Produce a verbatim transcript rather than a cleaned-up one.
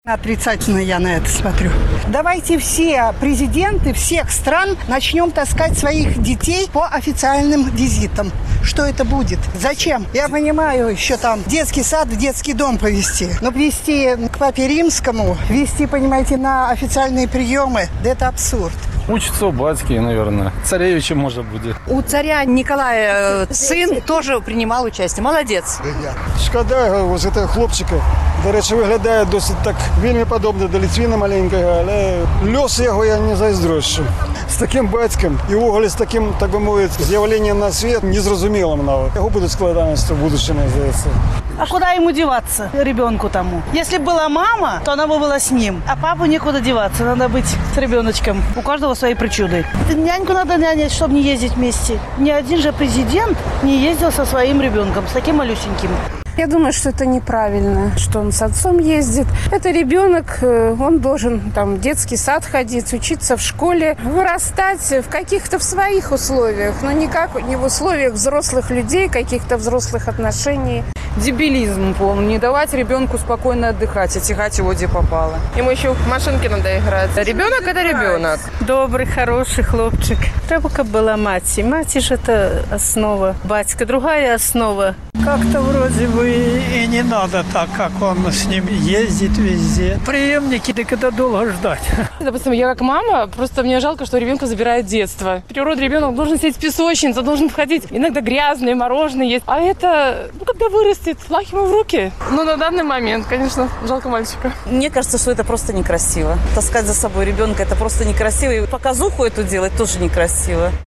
Отрицательно я на это смотрю. Давайте все президенты всех стран начнем таскать своих детей по официальным визитам. Что это будет? Зачем? Я понимаю, еще там детский сад, в детский дом повезти. Но везти к папе римскому, везти, понимаете, на официальные приемы, да это абсурд. Учится у батьки, наверное. Царевичем, может, будет. У царя Николая сын тоже принимал участие. Молодец. Шкода ось цього хлопчика. До речі, виглядає досить так вельми подобно до Літвіна маленького, але льос його я не зайздрощу. З таким батьком і вуголі з таким, так би мовити, з'явленням на світ незрозумілим навіть. Його будуть складаності в будущем, здається. А куда ему деваться, ребенку тому? Если бы была мама, то она бы была с ним. А папу некуда деваться, надо быть с ребеночком. У каждого свои причуды. Няньку надо нянять, чтобы не ездить вместе. Ни один же президент не ездил со своим ребенком, с таким малюсеньким. Я думаю, что это неправильно, что он с отцом ездит. Это ребенок, он должен там в детский сад ходить, учиться в школе, вырастать в каких-то в своих условиях, но никак не в условиях взрослых людей, каких-то взрослых отношений. Дебилизм полный. Не давать ребенку спокойно отдыхать, а тягать его где попало. Ему еще в машинке надо играть. Ребенок – это ребенок. Добрый, хороший хлопчик. Треба, как была мать. Мать же это основа. Батька другая основа. Как-то вроде бы и не надо так, как он с ним ездит везде. Преемники, так это долго ждать. Допустим, я как мама, просто мне жалко, что ребенка забирает детство. Природа ребенок должен сидеть в песочнице, должен входить. Иногда грязные, мороженое есть. А это, ну, когда вырастет, флаг ему в руки. Ну, на данный момент, конечно, жалко мальчика. Мне кажется, что это просто некрасиво. Таскать за собой ребенка – это просто некрасиво. И показуху эту делать тоже некрасиво.